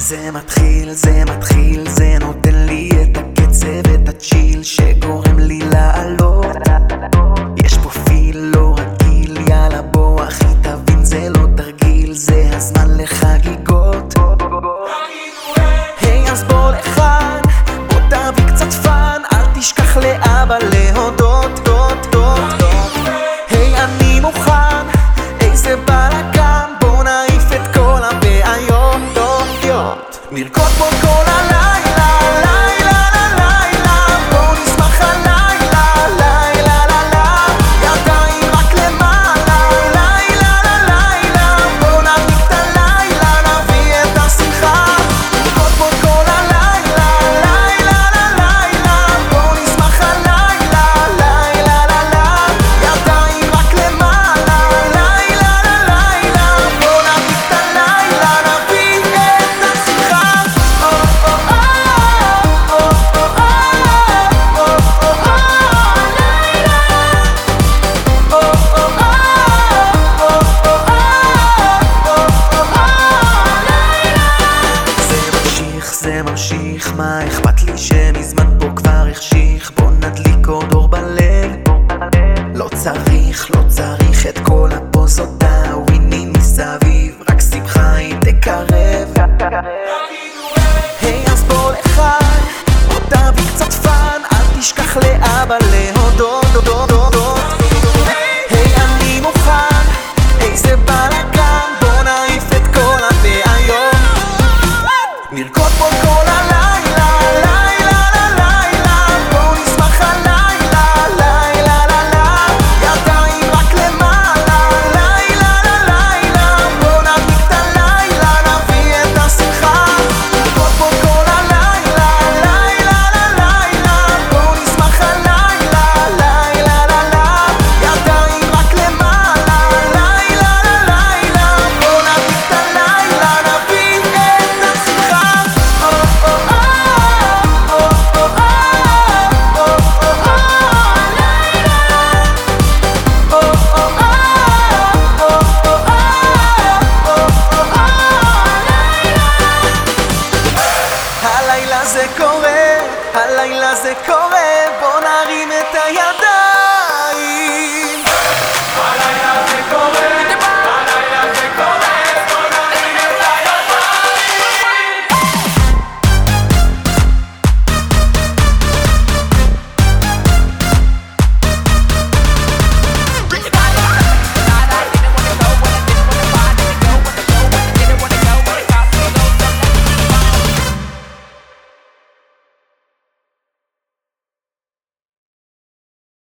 זה מתחיל, זה נותן לי את הקצב, את הצ'יל שגורם לי לעלות. יש פה פיל לא רגיל, יאללה בוא אחי תבין, זה לא תרגיל, זה הזמן לחגיגות. היי אז בוא לכאן, בוא תביא קצת פן, אל תשכח לאבא להודות. היי אני מוכן, איזה בלגן, בוא נעיף את כל הבעיות. נרקוד פה כל הלילה, בוא נשמח הלילה, ידיים רק למעלה, בוא נדליק את הלילה, נביא את השמחה. נרקוד פה כל הלילה, בוא נשמח הלילה, ידיים רק למעלה, בוא נדליק את הלילה, נביא את השמחה. זה ממשיך, מה אכפת לי שמזמן פה כבר החשיך, בוא נדליק עוד אור בלב. לא צריך את כל הפוזות הווינים מסביב, רק שמחה היא תקרב. היי אז בוא לכאן, בוא תביא קצת פן, אל תשכח לאבא להודות. היי אני מוכן, איזה בלגן, בוא נעיף את כל הבעיות. נרקוד פה כל הלילה, בוא נשמח הלילה, ידיים רק למעלה, בוא נדליק את הלילה, נביא את השמחה. נרקוד פה כל הלילה, בוא נשמח הלילה, ידיים רק למעלה, בוא נדליק את הלילה, נביא את השמחה. הלילה זה קורה, בוא נרים את הידיים.